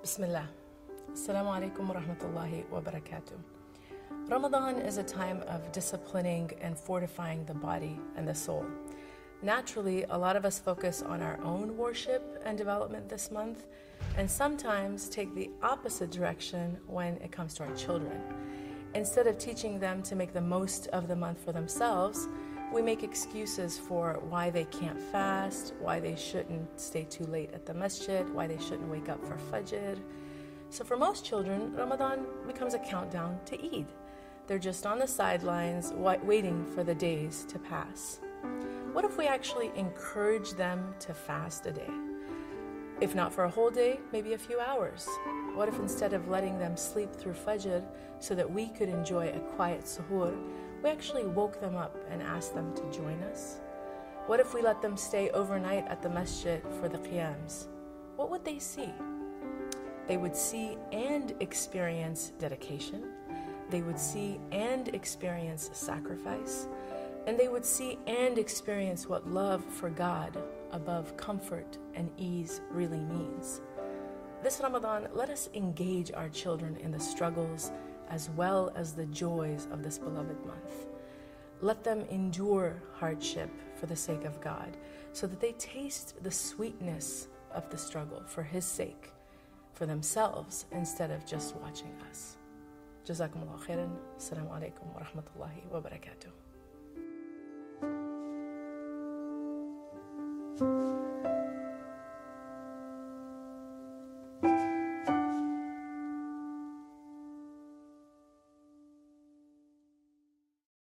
Bismillah. Assalamu alaikum wa rahmatullahi wa barakatuh. Ramadan is a time of disciplining and fortifying the body and the soul. Naturally, a lot of us focus on our own worship and development this month, and sometimes take the opposite direction when it comes to our children. Instead of teaching them to make the most of the month for themselves, we make excuses for why they can't fast, why they shouldn't stay too late at the masjid, why they shouldn't wake up for Fajr. So for most children, Ramadan becomes a countdown to Eid. They're just on the sidelines waiting for the days to pass. What if we actually encourage them to fast a day? If not for a whole day, maybe a few hours. What if instead of letting them sleep through Fajr so that we could enjoy a quiet suhoor, we actually woke them up and asked them to join us? What if we let them stay overnight at the masjid for the qiyams? What would they see? They would see and experience dedication. They would see and experience sacrifice. And they would see and experience what love for God above comfort and ease really means. This Ramadan, let us engage our children in the struggles as well as the joys of this beloved month. Let them endure hardship for the sake of God, so that they taste the sweetness of the struggle for His sake, for themselves, instead of just watching us. Jazakumullah khairan. Assalamu alaikum wa rahmatullahi wa barakatuh.